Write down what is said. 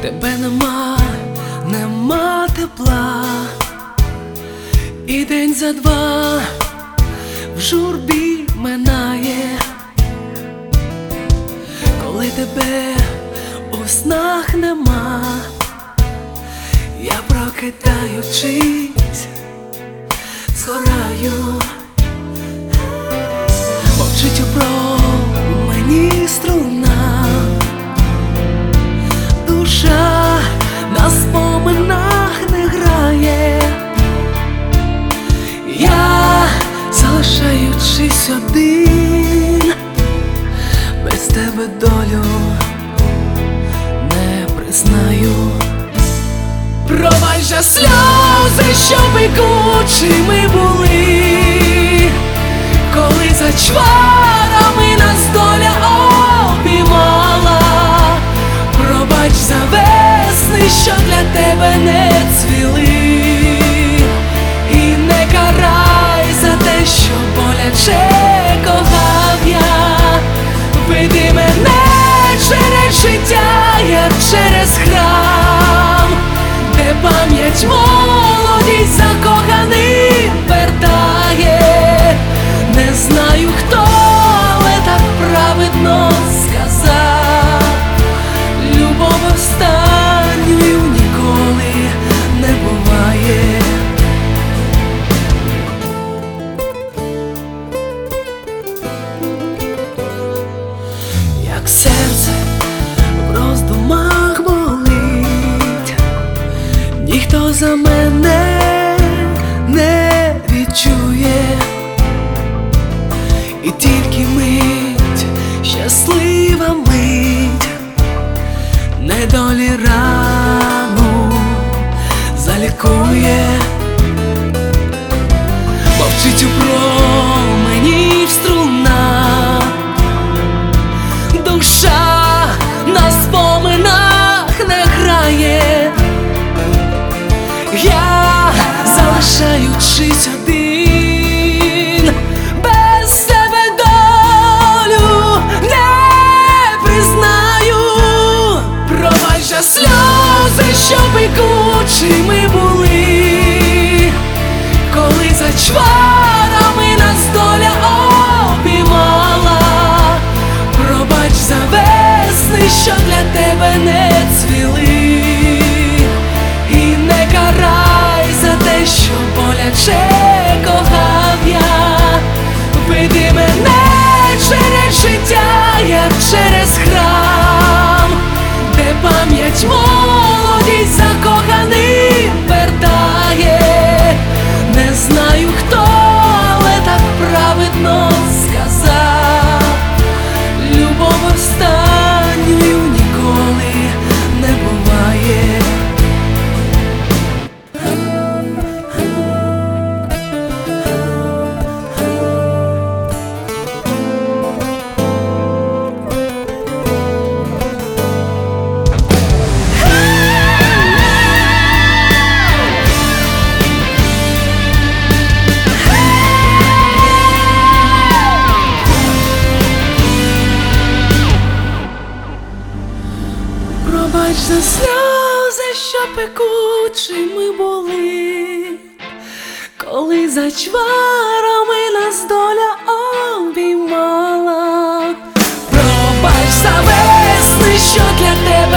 Тебе нема тепла, і день за два в журбі минає, коли тебе у снах нема, я прокидаючись згораю. Мовчить у промені струна, душа на споминах не грає, я, залишаючись один, без тебе долю не признаю. Пробач за сльози, що пекучими були, коли за чварами нас доля обіймала. Пробач за весни, що для тебе не цвіли, і не карай за те, що боляче кохав я. Веди мене через життя, як через храм, де пам'ять молодість закоханим вертає. Не знаю хто, але так праведно сказав: любов останньою ніколи не буває. Як серце в роздумах болить, ніхто за мене не відчує, і тільки мить, щаслива мить, недолі рану залікує. Мовчить у промені струна, душа на споминах не грає, я, залишаючись один, без тебе долю не признаю. Пробач за сльози, що пекучими були, коли за чварами нас доля обіймала. Пробач за весни, що для тебе не цвіли, і не карай за те, що боляче кохав я. Веди мене через життя, як через храм, де пам'ять молодість закоханим вертає. Не знаю хто, але так праведно сказав: любов останньою ніколи не буває. Пробач за сльози, що пекучими були, коли за чварами нас доля обіймала. Пробач за весни, що для тебе